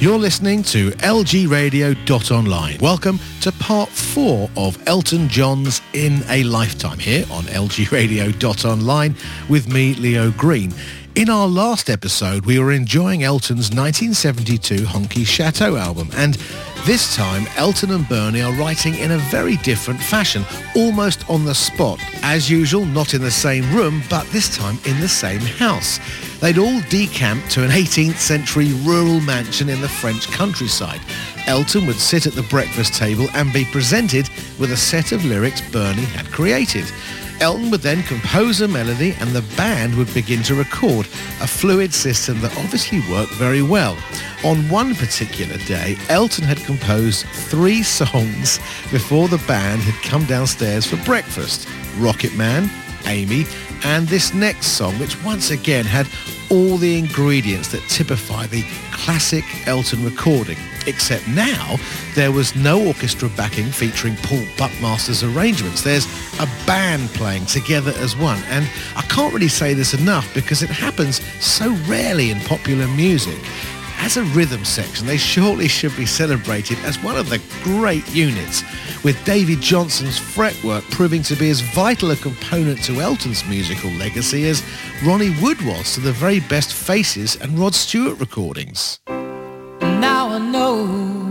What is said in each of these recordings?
You're listening to lgradio.online. Welcome to part 4 of Elton John's In a Lifetime here on lgradio.online with me, Leo Green. In our last episode, we were enjoying Elton's 1972 Honky Chateau album, and this time Elton and Bernie are writing in a very different fashion, almost on the spot. As usual, not in the same room, but this time in the same house. They'd all decamped to an 18th century rural mansion in the French countryside. Elton would sit at the breakfast table and be presented with a set of lyrics Bernie had created. Elton would then compose a melody and the band would begin to record, a fluid system that obviously worked very well. On one particular day, Elton had composed 3 songs before the band had come downstairs for breakfast. Rocket Man, Amy, and this next song, which once again had all the ingredients that typify the classic Elton recording. Except now, there was no orchestra backing featuring Paul Buckmaster's arrangements. There's a band playing together as one. And I can't really say this enough because it happens so rarely in popular music. As a rhythm section, they surely should be celebrated as one of the great units, with David Johnson's fretwork proving to be as vital a component to Elton's musical legacy as Ronnie Wood was to the very best Faces and Rod Stewart recordings. Now I know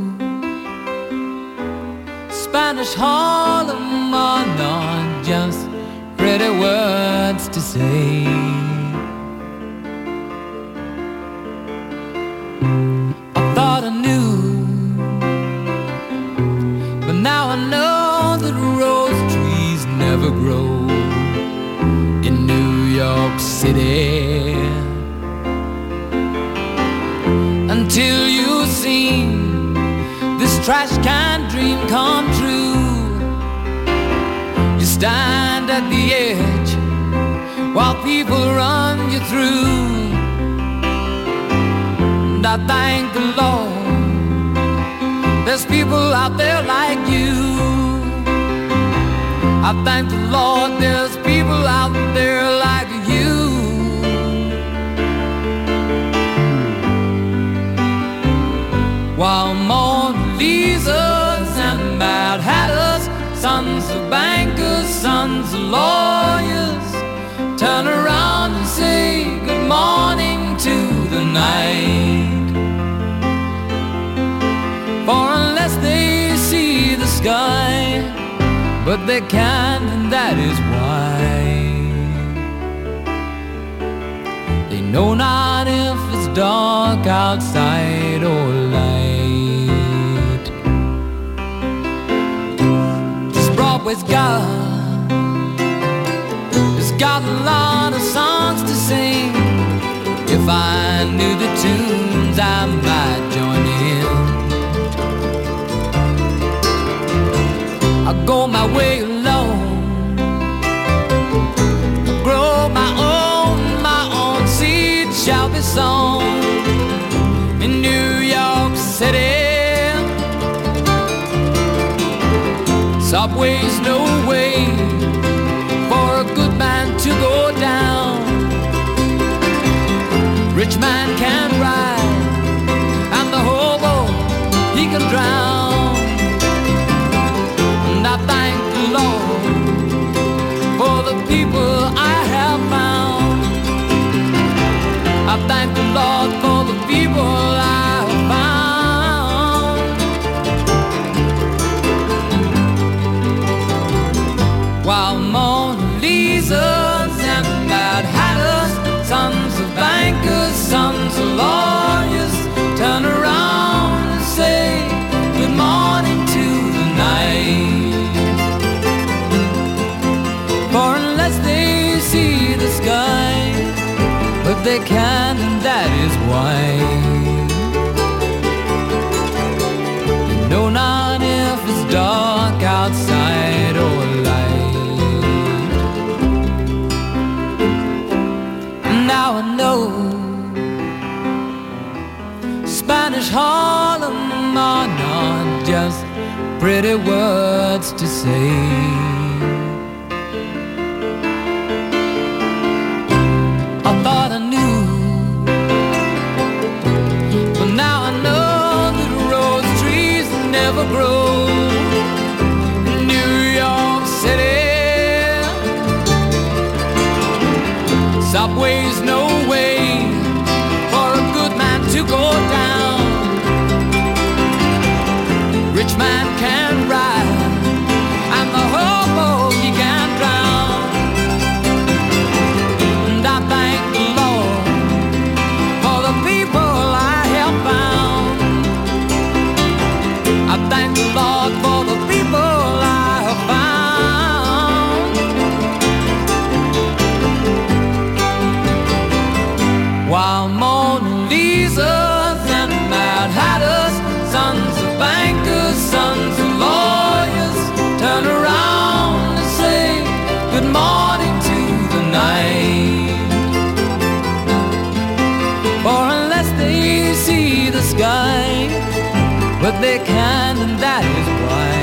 Spanish Harlem are not just pretty words to say. I thought I knew, but now I know that rose trees never grow in New York City until you've seen this trash can dream come true. You stand at the edge while people run you through. And I thank the Lord there's people out there like you. I thank the Lord there's people out there like you. While Mona Lisas and Mad Hatters, sons of bankers, sons of lawyers, turn around and say good morning to the night. For unless they see the sky, but they can, and that is why they know not if it's dark outside or light. This Broadway's got a lot of songs to sing. If I knew the tunes, I might join in. I go my way alone, I grow my own seed shall be sown in New York City. Subway's no way for a good man to go down. Rich man can ride, and the hobo, he can drown. And I thank the Lord for the people I have found. I thank the Lord for the people I have found. While Mona Lisas and Mad Hatters, sons of bankers, sons of lawyers, turn around and say good morning to the night. For unless they see the sky, but they can, and that is why they know not if it's dark outside or light. And now I know Spanish Harlem are not just pretty words to say. I thought I knew, but now I know subway's no way for a good man to go down. Rich man can ride, and the hobo he can drown. And I thank the Lord for the people I have found. I thank the Lord for the people I have found. While Mona Lisa's and Mad Hatters, sons of bankers, sons of lawyers, turn around and say good morning to the night. For unless they see the sky, but they can, and that is why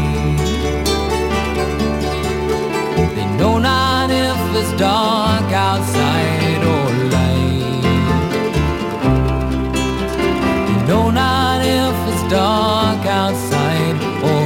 they know not if it's dark outside or light. They know not if it's dark outside or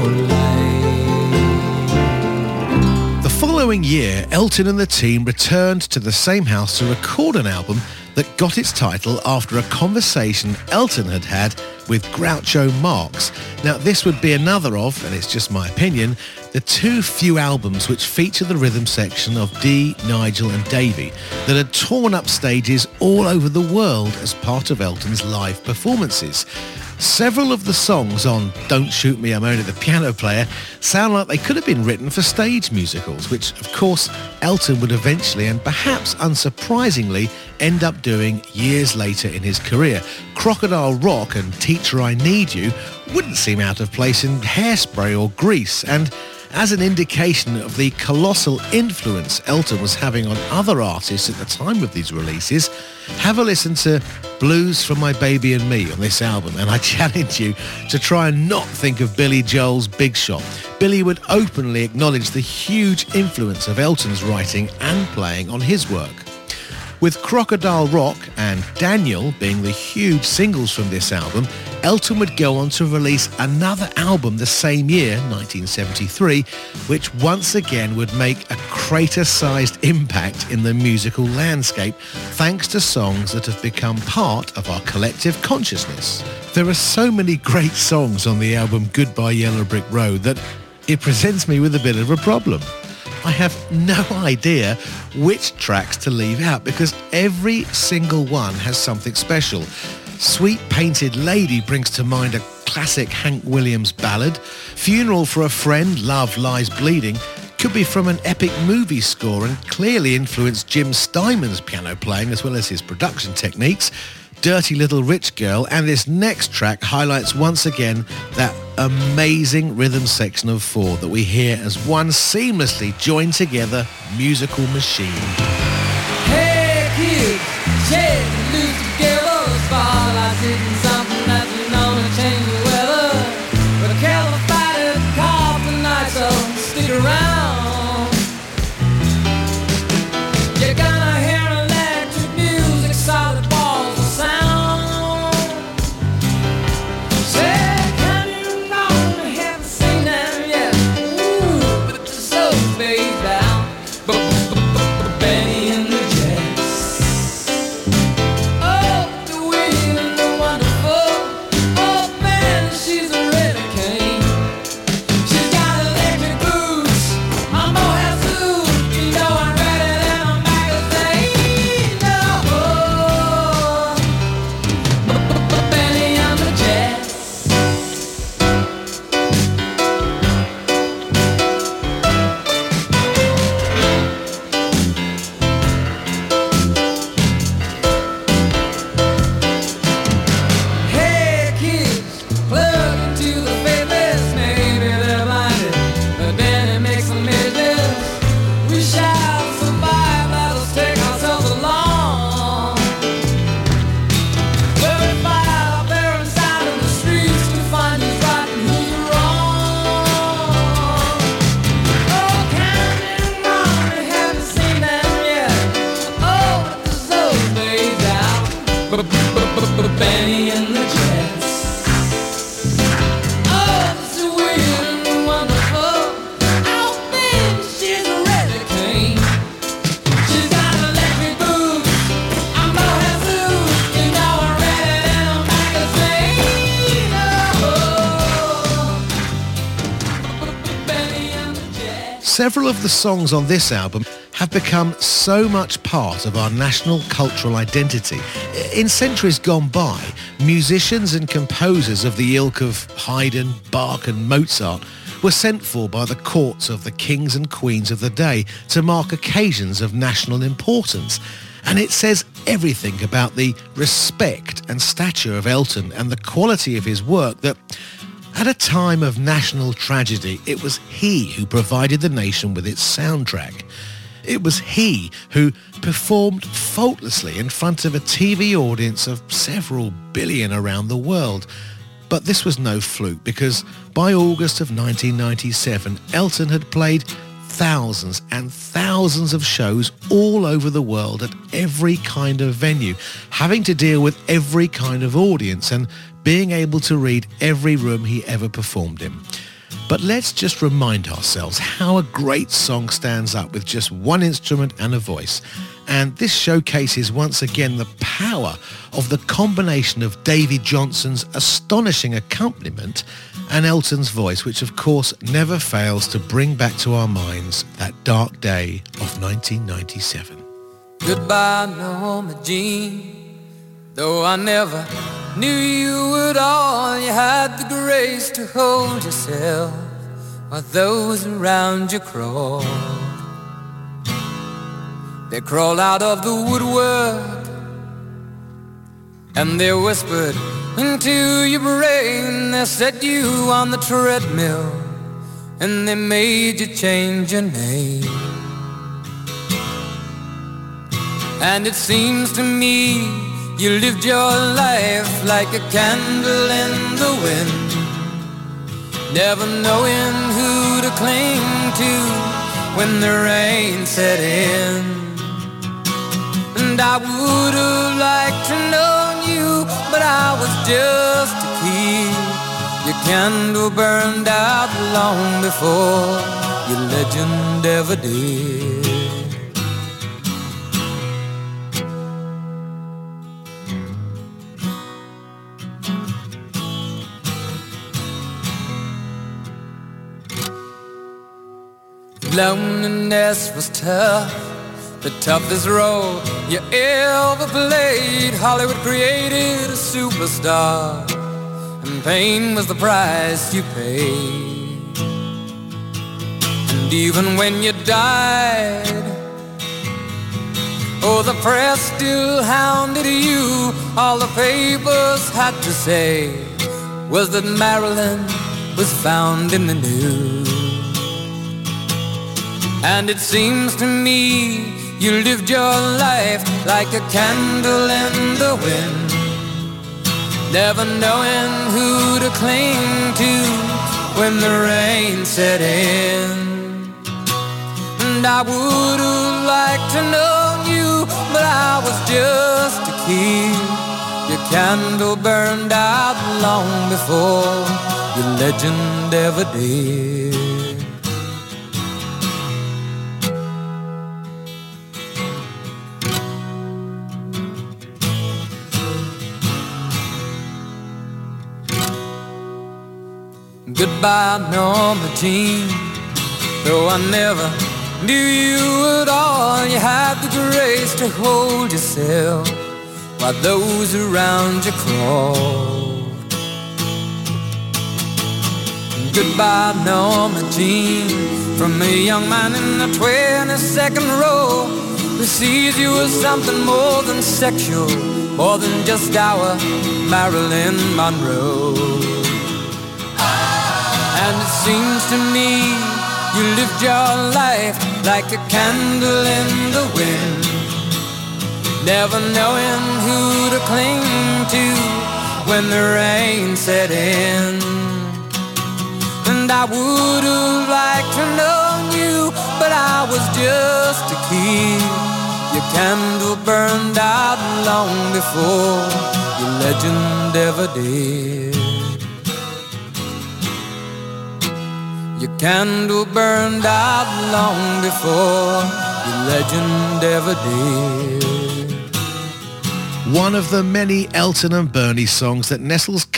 light. The following year, Elton and the team returned to the same house to record an album that got its title after a conversation Elton had had with Groucho Marx. Now, this would be another of, and it's just my opinion, the too few albums which feature the rhythm section of Dee, Nigel and Davey that had torn up stages all over the world as part of Elton's live performances. Several of the songs on Don't Shoot Me, I'm Only the Piano Player sound like they could have been written for stage musicals, which of course Elton would eventually and perhaps unsurprisingly end up doing years later in his career. Crocodile Rock and Teacher I Need You wouldn't seem out of place in Hairspray or Grease, and as an indication of the colossal influence Elton was having on other artists at the time of these releases, have a listen to Blues for My Baby and Me on this album, and I challenge you to try and not think of Billy Joel's Big Shot. Billy would openly acknowledge the huge influence of Elton's writing and playing on his work. With Crocodile Rock and Daniel being the huge singles from this album, Elton would go on to release another album the same year, 1973, which once again would make a crater-sized impact in the musical landscape thanks to songs that have become part of our collective consciousness. There are so many great songs on the album Goodbye Yellow Brick Road that it presents me with a bit of a problem. I have no idea which tracks to leave out because every single one has something special. Sweet Painted Lady brings to mind a classic Hank Williams ballad. Funeral for a Friend, Love Lies Bleeding could be from an epic movie score and clearly influenced Jim Steinman's piano playing as well as his production techniques. Dirty Little Rich Girl, and this next track highlights once again that amazing rhythm section of four that we hear as one seamlessly joined together musical machine. Hey kids, shake and loose together, spotlight's hitting something that's known to change the weather. But a California call tonight, so stick around. You're gonna hear electric music, solid balls of sound. Say, can you know I haven't seen them yet? Ooh, but the soul fades down. Benny and the Jets. Oh, the weird and the wonderful. Oh, Benny, she's a really king. She's got electric boots. I'm Moab suit. You know I'm ready than a magazine. Oh, Benny and the Jets. Hey kids, plug into the faithless. Maybe they're blinded, but then it makes them midless. We shall survive, let us take ourselves along. We'll be fight out there inside in the streets to find who's right and who's wrong. Oh, counting on, we haven't seen them yet. Oh, but the soul fades out. Benny and the Jets. Oh, so weird and wonderful. Oh, baby, she's a really king. She's got electric boots. Several of the songs on this album have become so much part of our national cultural identity. In centuries gone by, musicians and composers of the ilk of Haydn, Bach and Mozart were sent for by the courts of the kings and queens of the day to mark occasions of national importance. And it says everything about the respect and stature of Elton and the quality of his work that at a time of national tragedy, it was he who provided the nation with its soundtrack. It was he who performed faultlessly in front of a TV audience of several billion around the world. But this was no fluke, because by August of 1997, Elton had played thousands and thousands of shows all over the world at every kind of venue, having to deal with every kind of audience and being able to read every room he ever performed in. But let's just remind ourselves how a great song stands up with just one instrument and a voice. And this showcases once again the power of the combination of Davy Johnson's astonishing accompaniment and Elton's voice, which of course never fails to bring back to our minds that dark day of 1997. Goodbye, Norma Jean, though I never knew you at all, you had the grace to hold yourself while those around you crawled. They crawled out of the woodwork and they whispered into your brain. They set you on the treadmill and they made you change your name. And it seems to me you lived your life like a candle in the wind, never knowing who to cling to when the rain set in. And I would have liked to know you, but I was just a kid. Your candle burned out long before your legend ever did. Loneliness was tough, the toughest role you ever played. Hollywood created a superstar, and pain was the price you paid. And even when you died, oh, the press still hounded you. All the papers had to say was that Marilyn was found in the news. And it seems to me you lived your life like a candle in the wind, never knowing who to cling to when the rain set in. And I would have liked to know you, but I was just a kid. Your candle burned out long before your legend ever did. Goodbye, Norma Jean, though I never knew you at all. You had the grace to hold yourself while those around you crawled. Goodbye, Norma Jean, from a young man in the 22nd row who sees you as something more than sexual, more than just our Marilyn Monroe. And it seems to me you lived your life like a candle in the wind, never knowing who to cling to when the rain set in. And I would have liked to know you, but I was just a kid. Your candle burned out long before your legend ever did. Your candle burned out long before your legend ever did. One of the many Elton and Bernie songs that nestles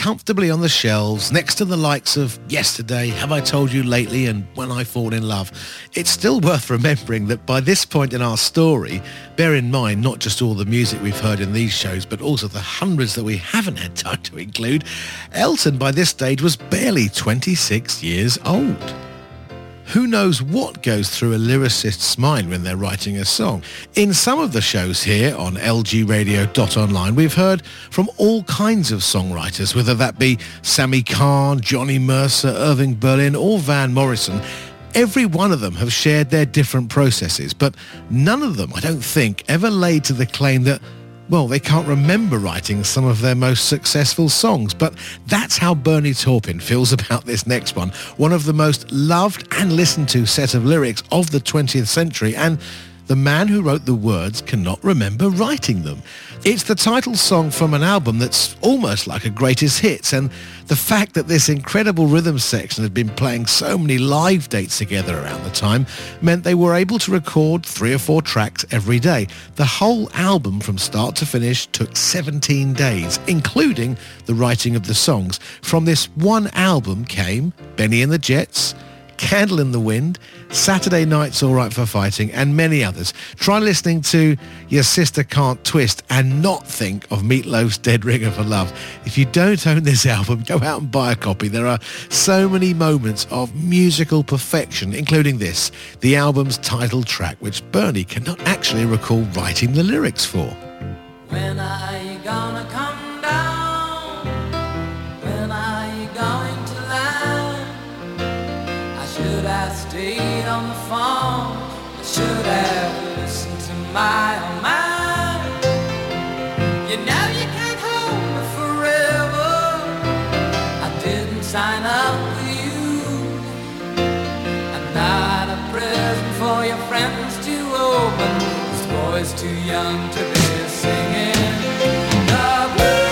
comfortably on the shelves next to the likes of Yesterday, Have I Told You Lately and When I Fall in Love. It's still worth remembering that by this point in our story, bear in mind not just all the music we've heard in these shows, but also the hundreds that we haven't had time to include, Elton by this stage was barely 26 years old. Who knows what goes through a lyricist's mind when they're writing a song? In some of the shows here on lgradio.online, we've heard from all kinds of songwriters, whether that be Sammy Cahn, Johnny Mercer, Irving Berlin or Van Morrison. Every one of them have shared their different processes, but none of them, I don't think, ever laid to the claim that, well, they can't remember writing some of their most successful songs. But that's how Bernie Taupin feels about this next one of the most loved and listened to set of lyrics of the 20th century, and the man who wrote the words cannot remember writing them. It's the title song from an album that's almost like a greatest hits, and the fact that this incredible rhythm section had been playing so many live dates together around the time meant they were able to record 3 or 4 tracks every day. The whole album from start to finish took 17 days, including the writing of the songs. From this one album came Benny and the Jets, Candle in the Wind, Saturday Night's All Right for Fighting, and many others. Try listening to Your Sister Can't Twist and not think of Meatloaf's Dead Ringer for Love. If you don't own this album, go out and buy a copy. There are so many moments of musical perfection, including this, the album's title track, which Bernie cannot actually recall writing the lyrics for. When are you gonna come down? When are you going to land? Should have stayed on the phone, I should have listened to my own mind. You know you can't hold me forever, I didn't sign up with you. I'm not a present for your friends to open, this boy's too young to be singing the blues.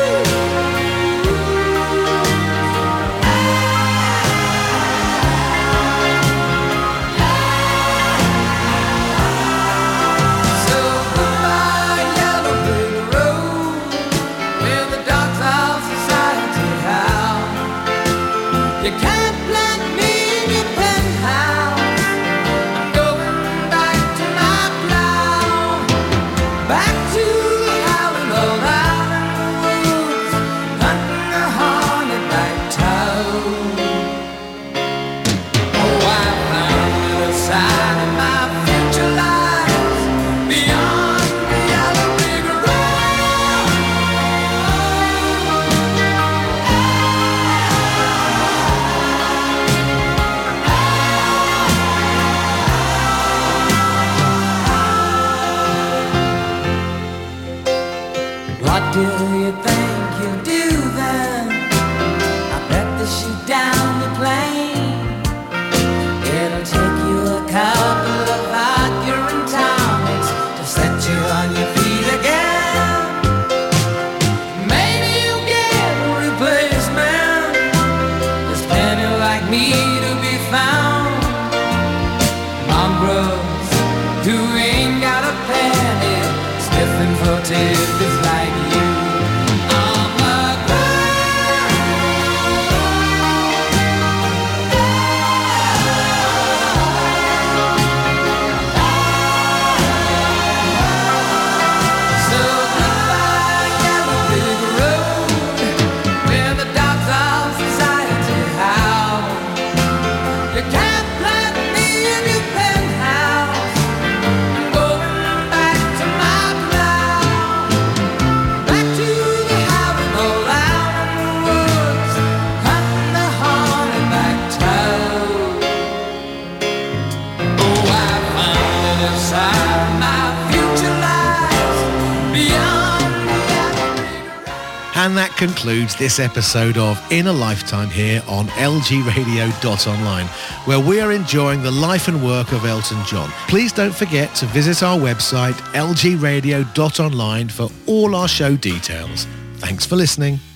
What do you think you'll do then? I bet they shoot down the plane. It'll take you a couple of hot urine tonics to set you on your feet again. Maybe you'll get a replacement. There's plenty like me to be found. Mongrels who ain't got a penny, sniffing for tidbits like you. And that concludes this episode of In a Lifetime here on lgradio.online, where we are enjoying the life and work of Elton John. Please don't forget to visit our website lgradio.online for all our show details. Thanks for listening.